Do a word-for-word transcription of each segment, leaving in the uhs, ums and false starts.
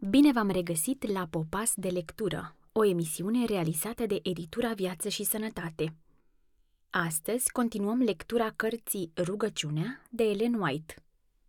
Bine v-am regăsit la Popas de lectură, o emisiune realizată de Editura Viață și Sănătate. Astăzi continuăm lectura cărții Rugăciunea de Ellen White.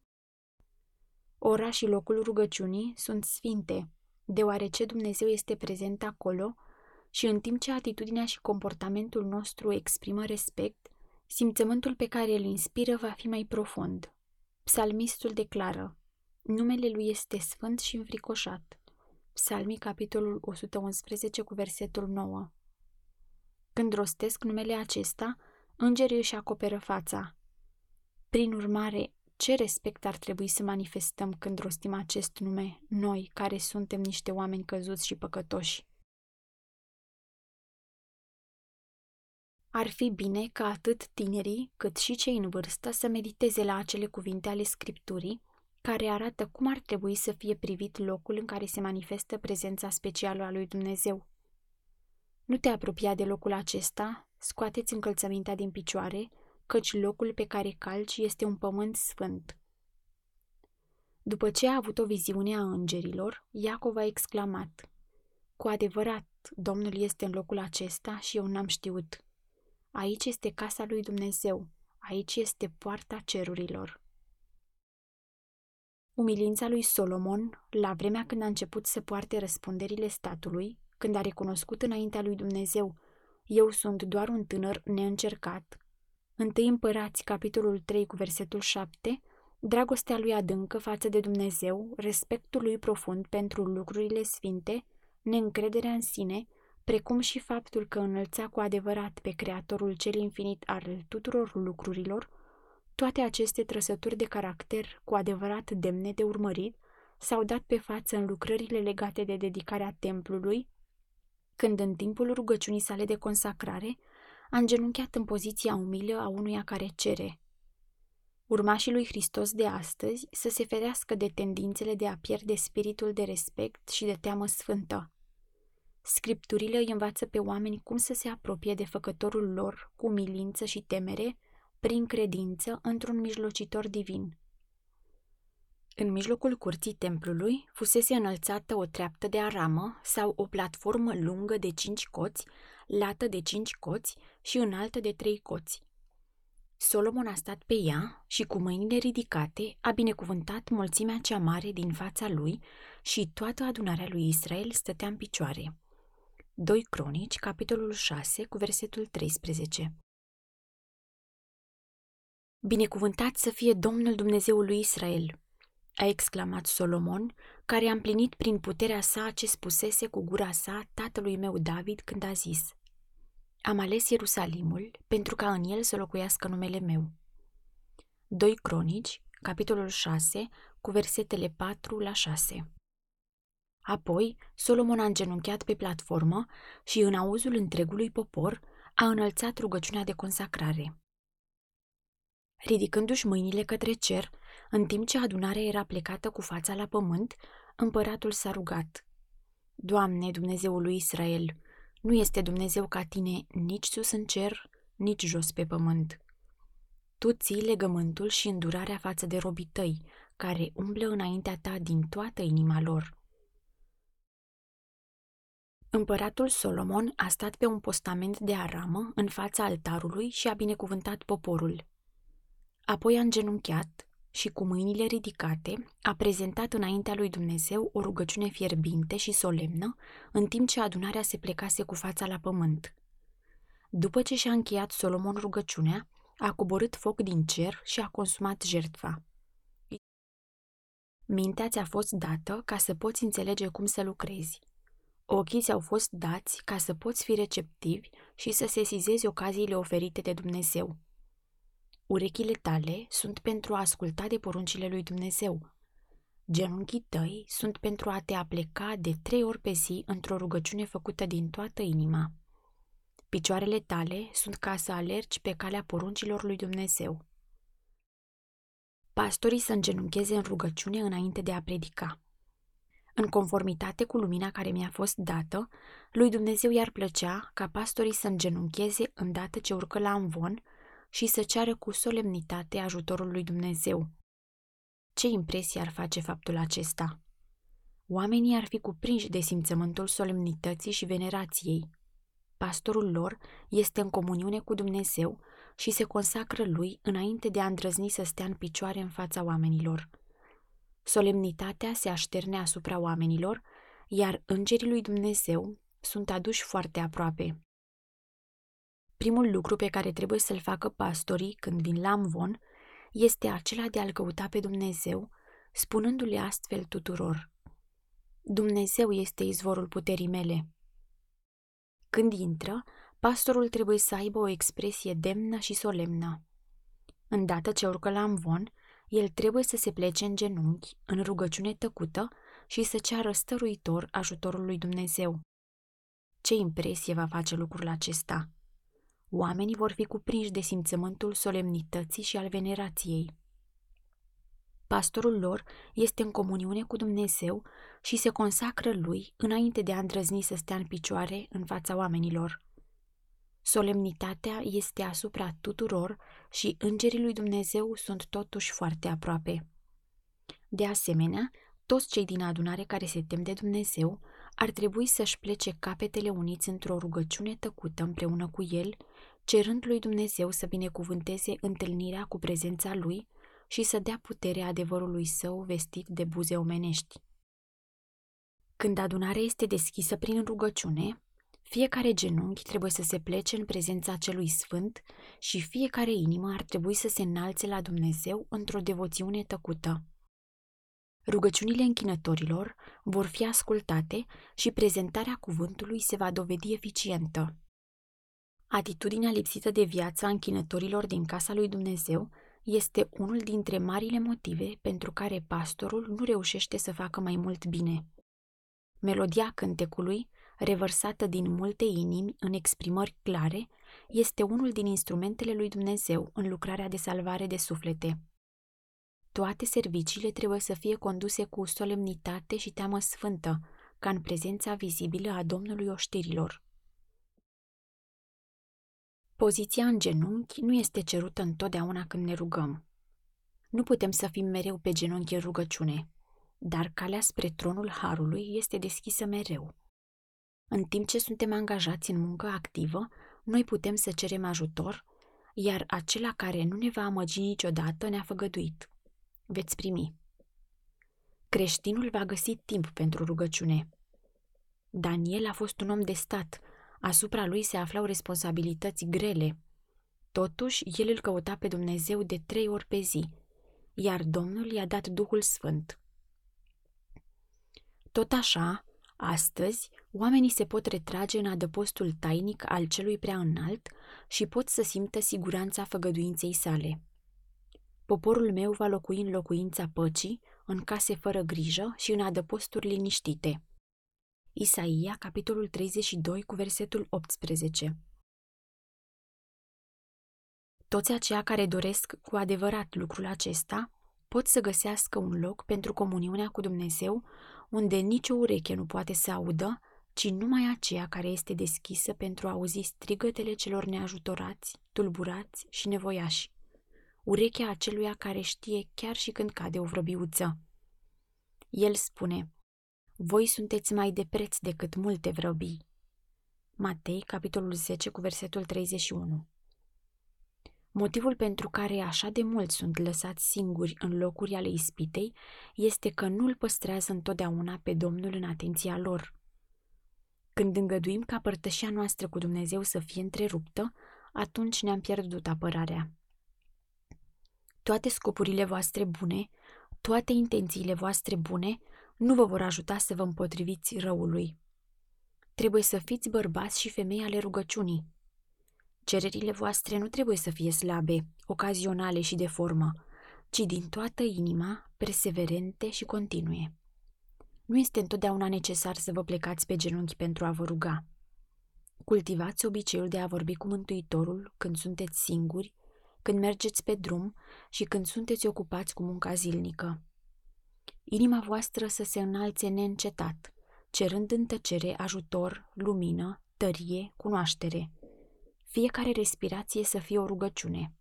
Ora și locul rugăciunii sunt sfinte, deoarece Dumnezeu este prezent acolo și în timp ce atitudinea și comportamentul nostru exprimă respect, simțământul pe care îl inspiră va fi mai profund. Psalmistul declară: numele lui este sfânt și înfricoșat. Psalmii, capitolul o sută unsprezece, cu versetul nouă. Când rostesc numele acesta, îngerii își acoperă fața. Prin urmare, ce respect ar trebui să manifestăm când rostim acest nume, noi, care suntem niște oameni căzuți și păcătoși? Ar fi bine ca atât tinerii, cât și cei în vârstă să mediteze la acele cuvinte ale Scripturii, care arată cum ar trebui să fie privit locul în care se manifestă prezența specială a lui Dumnezeu. Nu te apropia de locul acesta, scoateți încălțămintea din picioare, căci locul pe care calci este un pământ sfânt. După ce a avut o viziune a îngerilor, Iacov a exclamat: cu adevărat, Domnul este în locul acesta și eu n-am știut. Aici este casa lui Dumnezeu, aici este poarta cerurilor. Umilința lui Solomon, la vremea când a început să poarte răspunderile statului, când a recunoscut înaintea lui Dumnezeu: eu sunt doar un tânăr neîncercat. Întâi Împărați, capitolul trei, cu versetul șapte, dragostea lui adâncă față de Dumnezeu, respectul lui profund pentru lucrurile sfinte, neîncrederea în sine, precum și faptul că înălța cu adevărat pe Creatorul cel infinit al tuturor lucrurilor, toate aceste trăsături de caracter cu adevărat demne de urmărit s-au dat pe față în lucrările legate de dedicarea templului, când în timpul rugăciunii sale de consacrare a îngenunchiat în poziția umilă a unuia care cere. Urmașii lui Hristos de astăzi să se ferească de tendințele de a pierde spiritul de respect și de teamă sfântă. Scripturile îi învață pe oameni cum să se apropie de făcătorul lor cu umilință și temere, prin credință într-un mijlocitor divin. În mijlocul curții templului fusese înălțată o treaptă de aramă sau o platformă lungă de cinci coți, lată de cinci coți și înaltă de trei coți. Solomon a stat pe ea și cu mâinile ridicate a binecuvântat mulțimea cea mare din fața lui și toată adunarea lui Israel stătea în picioare. doi Cronici, capitolul șase, cu versetul treisprezece. Binecuvântat să fie Domnul Dumnezeul lui Israel, a exclamat Solomon, care a împlinit prin puterea sa ce spusese cu gura sa tatălui meu David când a zis: am ales Ierusalimul pentru ca în el să locuiască numele meu. doi Cronici, capitolul șase, cu versetele patru la șase. Apoi, Solomon a îngenunchiat pe platformă și în auzul întregului popor a înălțat rugăciunea de consacrare. Ridicându-și mâinile către cer, în timp ce adunarea era plecată cu fața la pământ, împăratul s-a rugat: Doamne, Dumnezeul lui Israel, nu este Dumnezeu ca tine nici sus în cer, nici jos pe pământ. Tu ții legământul și îndurarea față de robii tăi, care umblă înaintea ta din toată inima lor. Împăratul Solomon a stat pe un postament de aramă în fața altarului și a binecuvântat poporul. Apoi a îngenunchiat și cu mâinile ridicate a prezentat înaintea lui Dumnezeu o rugăciune fierbinte și solemnă, în timp ce adunarea se plecase cu fața la pământ. După ce și-a încheiat Solomon rugăciunea, a coborât foc din cer și a consumat jertfa. Mintea ți-a fost dată ca să poți înțelege cum să lucrezi. Ochii ți-au fost dați ca să poți fi receptivi și să sesizezi ocaziile oferite de Dumnezeu. Urechile tale sunt pentru a asculta de poruncile lui Dumnezeu. Genunchii tăi sunt pentru a te apleca de trei ori pe zi într-o rugăciune făcută din toată inima. Picioarele tale sunt ca să alergi pe calea poruncilor lui Dumnezeu. Pastorii să îngenuncheze în rugăciune înainte de a predica. În conformitate cu lumina care mi-a fost dată, lui Dumnezeu i-ar plăcea ca pastorii să îngenuncheze îndată ce urcă la amvon și să ceară cu solemnitate ajutorul lui Dumnezeu. Ce impresie ar face faptul acesta? Oamenii ar fi cuprinși de simțământul solemnității și venerației. Pastorul lor este în comuniune cu Dumnezeu și se consacră lui înainte de a îndrăzni să stea în picioare în fața oamenilor. Solemnitatea se așterne asupra oamenilor, iar îngerii lui Dumnezeu sunt aduși foarte aproape. Primul lucru pe care trebuie să-l facă pastorii când vin la amvon este acela de a-L căuta pe Dumnezeu, spunându-le astfel tuturor: Dumnezeu este izvorul puterii mele. Când intră, pastorul trebuie să aibă o expresie demnă și solemnă. Îndată ce urcă la amvon, el trebuie să se plece în genunchi, în rugăciune tăcută și să ceară stăruitor ajutorul lui Dumnezeu. Ce impresie va face lucrul acesta? Oamenii vor fi cuprinși de simțământul solemnității și al venerației. Pastorul lor este în comuniune cu Dumnezeu și se consacră lui înainte de a îndrăzni să stea în picioare în fața oamenilor. Solemnitatea este asupra tuturor și îngerii lui Dumnezeu sunt totuși foarte aproape. De asemenea, toți cei din adunare care se tem de Dumnezeu ar trebui să-și plece capetele uniți într-o rugăciune tăcută împreună cu el, cerând lui Dumnezeu să binecuvânteze întâlnirea cu prezența lui și să dea putere adevărului său vestit de buze omenești. Când adunarea este deschisă prin rugăciune, fiecare genunchi trebuie să se plece în prezența celui sfânt și fiecare inimă ar trebui să se înalțe la Dumnezeu într-o devoțiune tăcută. Rugăciunile închinătorilor vor fi ascultate și prezentarea cuvântului se va dovedi eficientă. Atitudinea lipsită de viață a închinătorilor din casa lui Dumnezeu este unul dintre marile motive pentru care pastorul nu reușește să facă mai mult bine. Melodia cântecului, revărsată din multe inimi în exprimări clare, este unul din instrumentele lui Dumnezeu în lucrarea de salvare de suflete. Toate serviciile trebuie să fie conduse cu solemnitate și teamă sfântă, ca în prezența vizibilă a Domnului oștirilor. Poziția în genunchi nu este cerută întotdeauna când ne rugăm. Nu putem să fim mereu pe genunchi în rugăciune, dar calea spre tronul Harului este deschisă mereu. În timp ce suntem angajați în muncă activă, noi putem să cerem ajutor, iar acela care nu ne va amăgi niciodată ne-a făgăduit: veți primi. Creștinul va găsi timp pentru rugăciune. Daniel a fost un om de stat, asupra lui se aflau responsabilități grele. Totuși, el îl căuta pe Dumnezeu de trei ori pe zi, iar Domnul i-a dat Duhul Sfânt. Tot așa, astăzi, oamenii se pot retrage în adăpostul tainic al celui prea înalt și pot să simtă siguranța făgăduinței sale. Poporul meu va locui în locuința păcii, în case fără grijă și în adăposturi liniștite. Isaia, capitolul treizeci și doi, cu versetul optsprezece. Toți aceia care doresc cu adevărat lucrul acesta pot să găsească un loc pentru comuniunea cu Dumnezeu unde nicio ureche nu poate să audă, ci numai aceea care este deschisă pentru a auzi strigătele celor neajutorați, tulburați și nevoiași. Urechea aceluia care știe chiar și când cade o vrăbiuță. El spune: voi sunteți mai de preț decât multe vrăbii. Matei, capitolul zece, cu versetul treizeci și unu. Motivul pentru care așa de mulți sunt lăsați singuri în locuri ale ispitei este că nu îl păstrează întotdeauna pe Domnul în atenția lor. Când îngăduim ca părtășia noastră cu Dumnezeu să fie întreruptă, atunci ne-am pierdut apărarea. Toate scopurile voastre bune, toate intențiile voastre bune nu vă vor ajuta să vă împotriviți răului. Trebuie să fiți bărbați și femei ale rugăciunii. Cererile voastre nu trebuie să fie slabe, ocazionale și de formă, ci din toată inima, perseverente și continue. Nu este întotdeauna necesar să vă plecați pe genunchi pentru a vă ruga. Cultivați obiceiul de a vorbi cu Mântuitorul când sunteți singuri, când mergeți pe drum și când sunteți ocupați cu munca zilnică. Inima voastră să se înalțe neîncetat, cerând în tăcere ajutor, lumină, tărie, cunoaștere. Fiecare respirație să fie o rugăciune.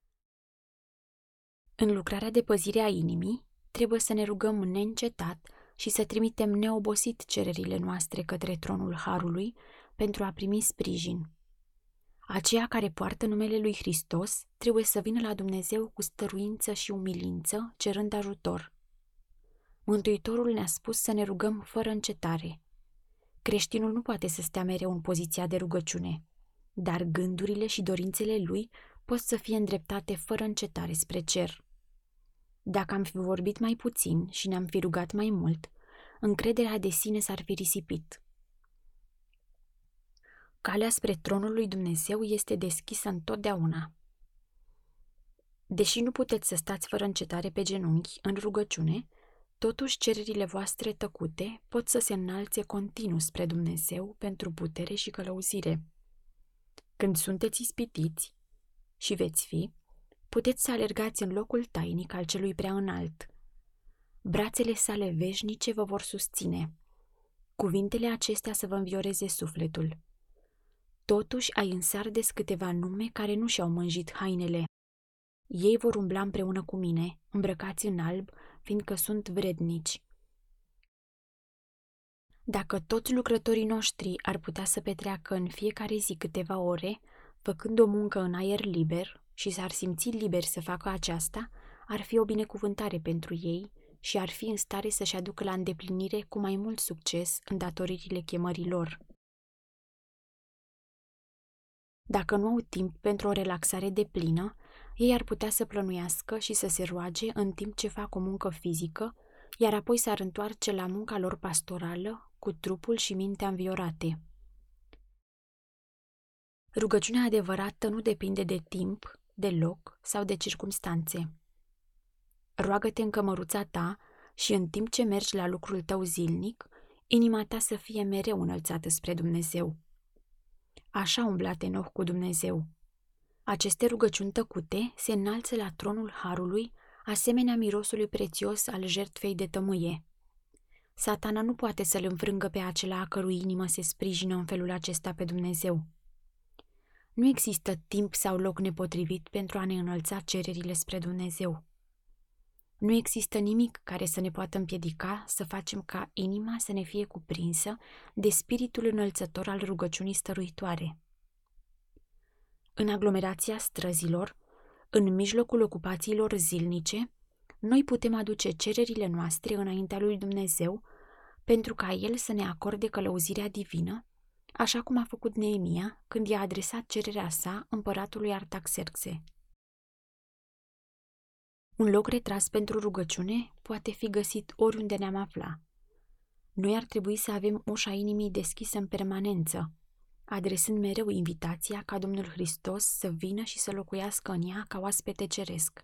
În lucrarea de păzire a inimii, trebuie să ne rugăm neîncetat și să trimitem neobosit cererile noastre către tronul Harului pentru a primi sprijin. Aceia care poartă numele lui Hristos trebuie să vină la Dumnezeu cu stăruință și umilință, cerând ajutor. Mântuitorul ne-a spus să ne rugăm fără încetare. Creștinul nu poate să stea mereu în poziția de rugăciune, dar gândurile și dorințele lui pot să fie îndreptate fără încetare spre cer. Dacă am fi vorbit mai puțin și ne-am fi rugat mai mult, încrederea de sine s-ar fi risipit. Calea spre tronul lui Dumnezeu este deschisă întotdeauna. Deși nu puteți să stați fără încetare pe genunchi în rugăciune, totuși cererile voastre tăcute pot să se înalțe continuu spre Dumnezeu pentru putere și călăuzire. Când sunteți ispitiți, și veți fi, puteți să alergați în locul tainic al celui prea înalt. Brațele sale veșnice vă vor susține. Cuvintele acestea să vă învioreze sufletul. Totuși ai în Sardes câteva nume care nu și-au mânjit hainele. Ei vor umbla împreună cu mine, îmbrăcați în alb, fiindcă sunt vrednici. Dacă toți lucrătorii noștri ar putea să petreacă în fiecare zi câteva ore, făcând o muncă în aer liber și s-ar simți liberi să facă aceasta, ar fi o binecuvântare pentru ei și ar fi în stare să-și aducă la îndeplinire cu mai mult succes îndatoririle chemării lor. Dacă nu au timp pentru o relaxare deplină, ei ar putea să plănuiască și să se roage în timp ce fac o muncă fizică, iar apoi s-ar întoarce la munca lor pastorală cu trupul și mintea înviorate. Rugăciunea adevărată nu depinde de timp, de loc sau de circumstanțe. Roagă-te în cămăruța ta și în timp ce mergi la lucrul tău zilnic, inima ta să fie mereu înălțată spre Dumnezeu. Așa umbla Enoch cu Dumnezeu. Aceste rugăciuni tăcute se înalță la tronul Harului, asemenea mirosului prețios al jertfei de tămâie. Satana nu poate să-l înfrângă pe acela a cărui inimă se sprijină în felul acesta pe Dumnezeu. Nu există timp sau loc nepotrivit pentru a ne înălța cererile spre Dumnezeu. Nu există nimic care să ne poată împiedica să facem ca inima să ne fie cuprinsă de spiritul înălțător al rugăciunii stăruitoare. În aglomerația străzilor, în mijlocul ocupațiilor zilnice, noi putem aduce cererile noastre înaintea lui Dumnezeu pentru ca El să ne acorde călăuzirea divină, așa cum a făcut Neemia când i-a adresat cererea sa împăratului Artaxerxe. Un loc retras pentru rugăciune poate fi găsit oriunde ne-am afla. Noi ar trebui să avem ușa inimii deschisă în permanență, adresând mereu invitația ca Domnul Hristos să vină și să locuiască în ea ca oaspete ceresc.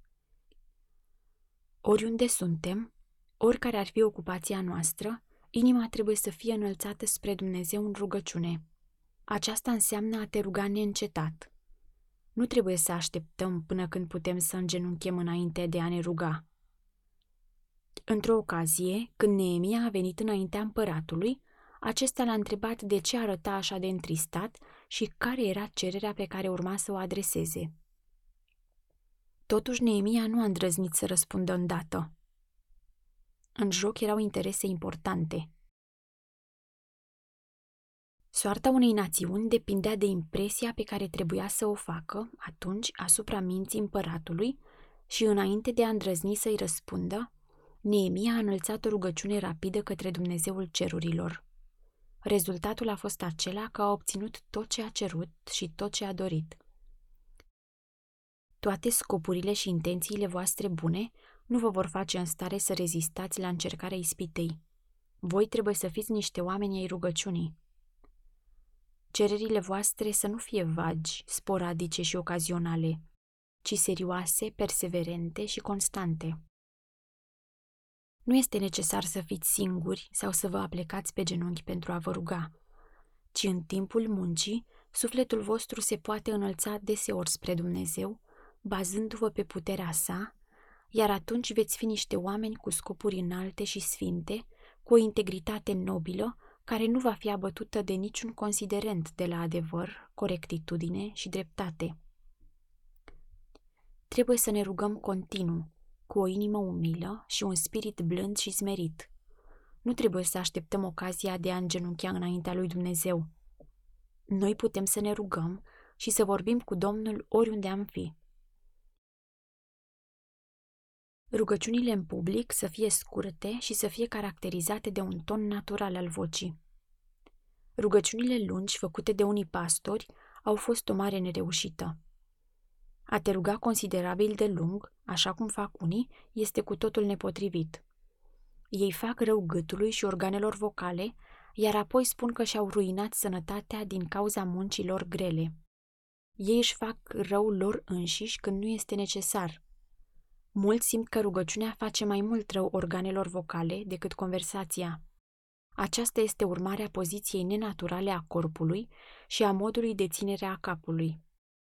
Oriunde suntem, oricare ar fi ocupația noastră, inima trebuie să fie înălțată spre Dumnezeu în rugăciune. Aceasta înseamnă a te ruga neîncetat. Nu trebuie să așteptăm până când putem să îngenunchem înainte de a ne ruga. Într-o ocazie, când Neemia a venit înaintea împăratului, acesta l-a întrebat de ce arăta așa de întristat și care era cererea pe care urma să o adreseze. Totuși Neemia nu a îndrăznit să răspundă îndată. În joc erau interese importante. Soarta unei națiuni depindea de impresia pe care trebuia să o facă atunci asupra minții împăratului și înainte de a îndrăzni să-i răspundă, Neemia a înălțat o rugăciune rapidă către Dumnezeul cerurilor. Rezultatul a fost acela că a obținut tot ce a cerut și tot ce a dorit. Toate scopurile și intențiile voastre bune nu vă vor face în stare să rezistați la încercarea ispitei. Voi trebuie să fiți niște oameni ai rugăciunii. Cererile voastre să nu fie vagi, sporadice și ocazionale, ci serioase, perseverente și constante. Nu este necesar să fiți singuri sau să vă aplecați pe genunchi pentru a vă ruga, ci în timpul muncii, sufletul vostru se poate înălța deseori spre Dumnezeu, bazându-vă pe puterea sa, iar atunci veți fi niște oameni cu scopuri înalte și sfinte, cu o integritate nobilă, care nu va fi abătută de niciun considerent de la adevăr, corectitudine și dreptate. Trebuie să ne rugăm continuu, cu o inimă umilă și un spirit blând și smerit. Nu trebuie să așteptăm ocazia de a îngenunchea înaintea lui Dumnezeu. Noi putem să ne rugăm și să vorbim cu Domnul oriunde am fi. Rugăciunile în public să fie scurte și să fie caracterizate de un ton natural al vocii. Rugăciunile lungi făcute de unii pastori au fost o mare nereușită. A te ruga considerabil de lung, așa cum fac unii, este cu totul nepotrivit. Ei fac rău gâtului și organelor vocale, iar apoi spun că și-au ruinat sănătatea din cauza muncii lor grele. Ei își fac rău lor înșiși când nu este necesar. Mulți simt că rugăciunea face mai mult rău organelor vocale decât conversația. Aceasta este urmarea poziției nenaturale a corpului și a modului de ținere a capului.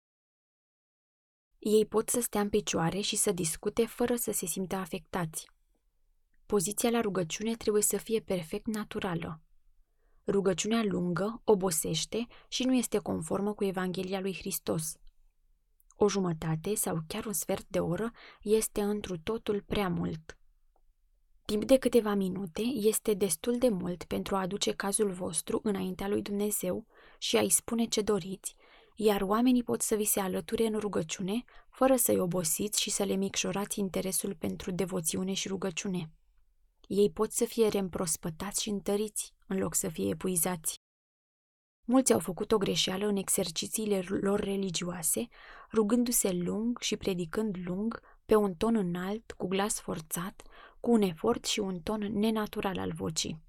Ei pot să stea în picioare și să discute fără să se simtă afectați. Poziția la rugăciune trebuie să fie perfect naturală. Rugăciunea lungă obosește și nu este conformă cu Evanghelia lui Hristos. O jumătate sau chiar un sfert de oră este întru totul prea mult. Timp de câteva minute este destul de mult pentru a aduce cazul vostru înaintea lui Dumnezeu și a-i spune ce doriți, iar oamenii pot să vi se alăture în rugăciune fără să-i obosiți și să le micșorați interesul pentru devoțiune și rugăciune. Ei pot să fie reîmprospătați și întăriți, în loc să fie epuizați. Mulți au făcut o greșeală în exercițiile lor religioase, rugându-se lung și predicând lung, pe un ton înalt, cu glas forțat, cu un efort și un ton nenatural al vocii.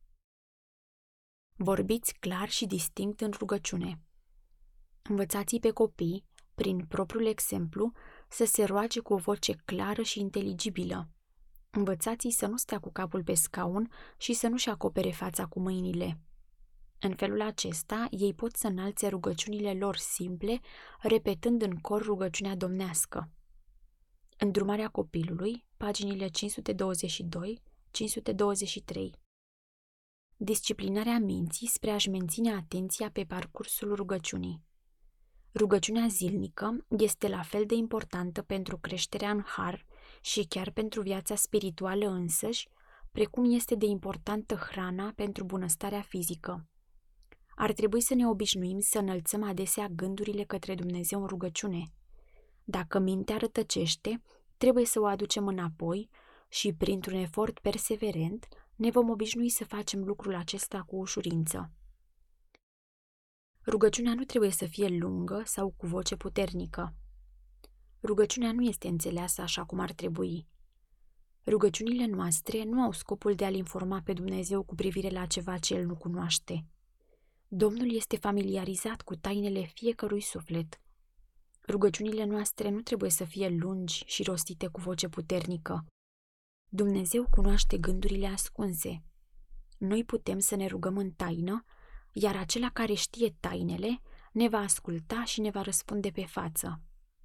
Vorbiți clar și distinct în rugăciune. Învățați pe copii, prin propriul exemplu, să se roage cu o voce clară și inteligibilă. Învățați-i să nu stea cu capul pe scaun și să nu-și acopere fața cu mâinile. În felul acesta, ei pot să înalțe rugăciunile lor simple, repetând în cor rugăciunea domnească. Îndrumarea copilului, paginile cinci sute douăzeci și doi - cinci sute douăzeci și trei. Disciplinarea minții spre a-și menține atenția pe parcursul rugăciunii. Rugăciunea zilnică este la fel de importantă pentru creșterea în har și chiar pentru viața spirituală însăși, precum este de importantă hrana pentru bunăstarea fizică. Ar trebui să ne obișnuim să înălțăm adesea gândurile către Dumnezeu în rugăciune. Dacă mintea rătăcește, trebuie să o aducem înapoi și, printr-un efort perseverent, ne vom obișnui să facem lucrul acesta cu ușurință. Rugăciunea nu trebuie să fie lungă sau cu voce puternică. Rugăciunea nu este înțeleasă așa cum ar trebui. Rugăciunile noastre nu au scopul de a-L informa pe Dumnezeu cu privire la ceva ce El nu cunoaște. Domnul este familiarizat cu tainele fiecărui suflet. Rugăciunile noastre nu trebuie să fie lungi și rostite cu voce puternică. Dumnezeu cunoaște gândurile ascunse. Noi putem să ne rugăm în taină, iar acela care știe tainele ne va asculta și ne va răspunde pe față.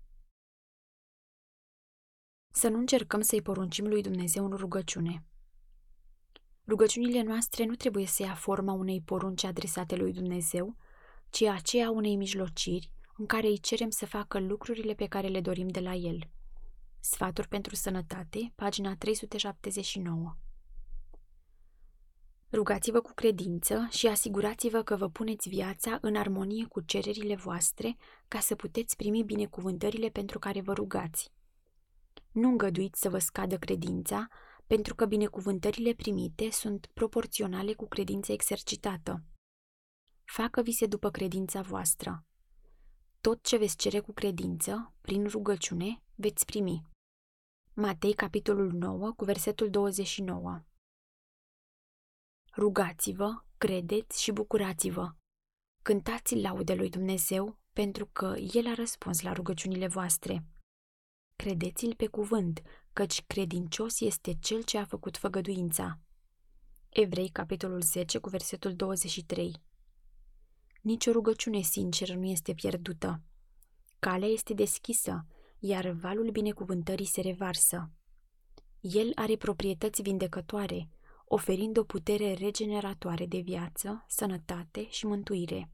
Să nu încercăm să-i poruncim lui Dumnezeu în rugăciune. Rugăciunile noastre nu trebuie să ia forma unei porunci adresate lui Dumnezeu, ci aceea unei mijlociri în care îi cerem să facă lucrurile pe care le dorim de la El. Sfaturi pentru sănătate, pagina trei sute șaptezeci și nouă. Rugați-vă cu credință și asigurați-vă că vă puneți viața în armonie cu cererile voastre ca să puteți primi binecuvântările pentru care vă rugați. Nu îngăduiți să vă scadă credința, pentru că binecuvântările primite sunt proporționale cu credința exercitată. Facă-vi-se după credința voastră. Tot ce veți cere cu credință, prin rugăciune, veți primi. Matei, capitolul nouă, cu versetul douăzeci și nouă. Rugați-vă, credeți și bucurați-vă. Cântați laude lui Dumnezeu, pentru că El a răspuns la rugăciunile voastre. Credeți-l pe cuvânt, căci credincios este cel ce a făcut făgăduința. Evrei, capitolul zece, cu versetul douăzeci și trei. Nici o rugăciune sinceră nu este pierdută. Calea este deschisă, iar valul binecuvântării se revarsă. El are proprietăți vindecătoare, oferind o putere regeneratoare de viață, sănătate și mântuire.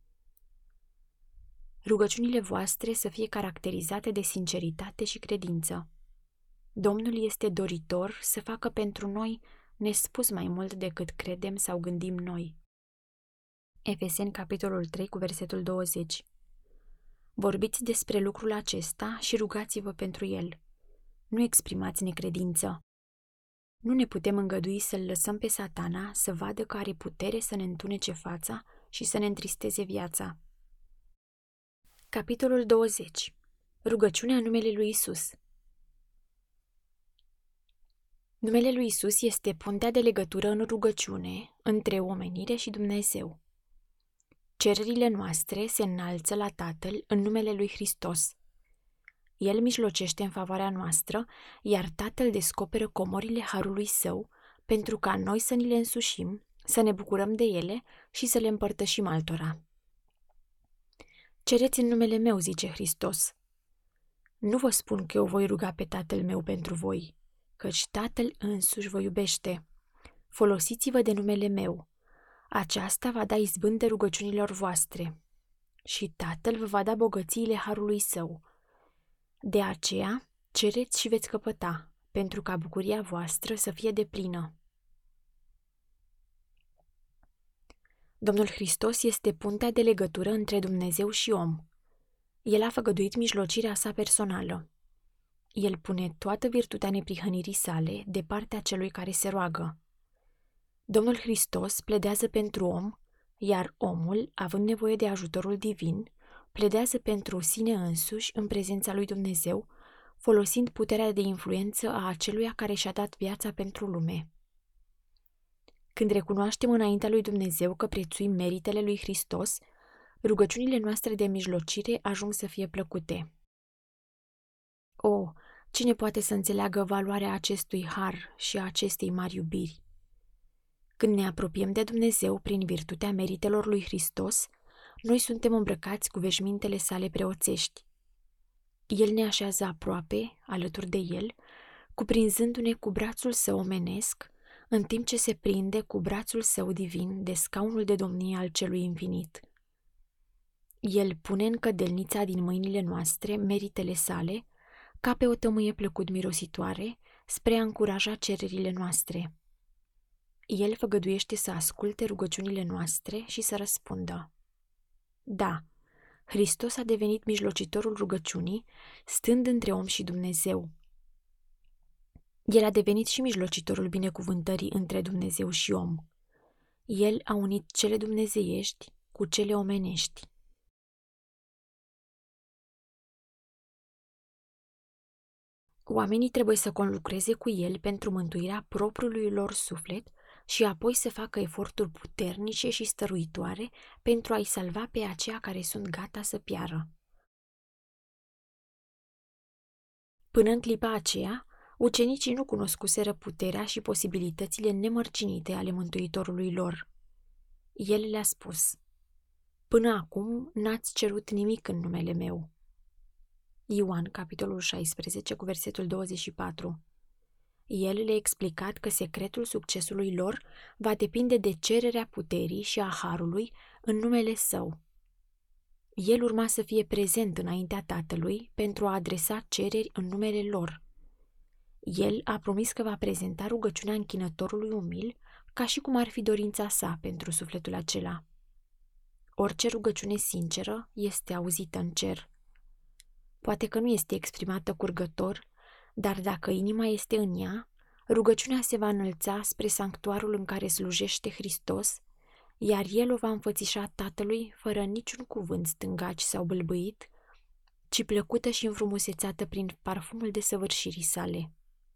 Rugăciunile voastre să fie caracterizate de sinceritate și credință. Domnul este doritor să facă pentru noi nespus mai mult decât credem sau gândim noi. Efeseni, capitolul trei, cu versetul douăzeci. Vorbiți despre lucrul acesta și rugați-vă pentru el. Nu exprimați necredință. Nu ne putem îngădui să-l lăsăm pe Satana să vadă că are putere să ne întunece fața și să ne întristeze viața. Capitolul douăzeci. Rugăciunea în numele lui Isus. Numele lui Isus este puntea de legătură în rugăciune între omenire și Dumnezeu. Cererile noastre se înalță la Tatăl în numele lui Hristos. El mijlocește în favoarea noastră, iar Tatăl descoperă comorile harului său pentru ca noi să ni le însușim, să ne bucurăm de ele și să le împărtășim altora. Cereți în numele meu, zice Hristos. Nu vă spun că eu voi ruga pe Tatăl meu pentru voi, căci Tatăl însuși vă iubește. Folosiți-vă de numele meu. Aceasta va da izbândă rugăciunilor voastre și Tatăl vă va da bogățiile harului său. De aceea, cereți și veți căpăta, pentru ca bucuria voastră să fie deplină. Domnul Hristos este puntea de legătură între Dumnezeu și om. El a făgăduit mijlocirea sa personală. El pune toată virtutea neprihănirii sale de partea celui care se roagă. Domnul Hristos pledează pentru om, iar omul, având nevoie de ajutorul divin, pledează pentru sine însuși în prezența lui Dumnezeu, folosind puterea de influență a aceluia care și-a dat viața pentru lume. Când recunoaștem înaintea lui Dumnezeu că prețuim meritele lui Hristos, rugăciunile noastre de mijlocire ajung să fie plăcute. O, cine poate să înțeleagă valoarea acestui har și a acestei mari iubiri? Când ne apropiem de Dumnezeu prin virtutea meritelor lui Hristos, noi suntem îmbrăcați cu veșmintele sale preoțești. El ne așează aproape, alături de el, cuprinzându-ne cu brațul său omenesc, în timp ce se prinde cu brațul său divin de scaunul de domnie al celui infinit. El pune în cădelnița din mâinile noastre meritele sale, ca pe o tămâie plăcut mirositoare, spre a încuraja cererile noastre. El făgăduiește să asculte rugăciunile noastre și să răspundă. Da, Hristos a devenit mijlocitorul rugăciunii, stând între om și Dumnezeu. El a devenit și mijlocitorul binecuvântării între Dumnezeu și om. El a unit cele dumnezeiești cu cele omenești. Oamenii trebuie să conlucreze cu el pentru mântuirea propriului lor suflet și apoi să facă eforturi puternice și stăruitoare pentru a-i salva pe aceia care sunt gata să piară. Până în clipa aceea, ucenicii nu cunoscuseră puterea și posibilitățile nemărginite ale Mântuitorului lor. El le-a spus: până acum n-ați cerut nimic în numele meu. Ioan, capitolul șaisprezece, cu versetul douăzeci și patru. El le-a explicat că secretul succesului lor va depinde de cererea puterii și a harului în numele său. El urma să fie prezent înaintea Tatălui pentru a adresa cereri în numele lor. El a promis că va prezenta rugăciunea închinătorului umil ca și cum ar fi dorința sa pentru sufletul acela. Orice rugăciune sinceră este auzită în cer. Poate că nu este exprimată curgător, dar dacă inima este în ea, rugăciunea se va înălța spre sanctuarul în care slujește Hristos, iar el o va înfățișa Tatălui fără niciun cuvânt stângaci sau bâlbâit, ci plăcută și înfrumusețată prin parfumul desăvârșirii sale.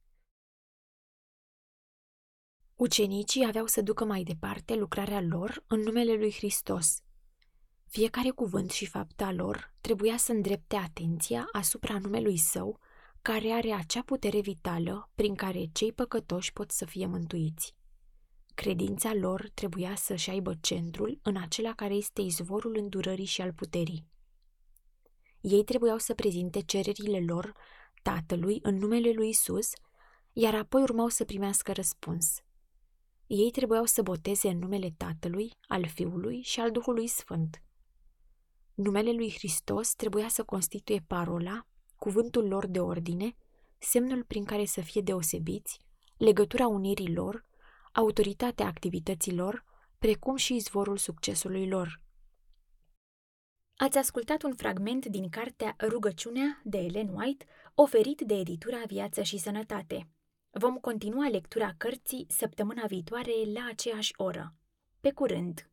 Ucenicii aveau să ducă mai departe lucrarea lor în numele lui Hristos. Fiecare cuvânt și fapta lor trebuia să îndrepte atenția asupra numelui său, care are acea putere vitală prin care cei păcătoși pot să fie mântuiți. Credința lor trebuia să-și aibă centrul în acela care este izvorul îndurării și al puterii. Ei trebuiau să prezinte cererile lor Tatălui în numele lui Isus, iar apoi urmau să primească răspuns. Ei trebuiau să boteze în numele Tatălui, al Fiului și al Duhului Sfânt. Numele lui Hristos trebuia să constituie parola, cuvântul lor de ordine, semnul prin care să fie deosebiți, legătura unirii lor, autoritatea activităților, precum și izvorul succesului lor. Ați ascultat un fragment din cartea Rugăciunea de Ellen White, oferit de editura Viață și Sănătate. Vom continua lectura cărții săptămâna viitoare la aceeași oră. Pe curând!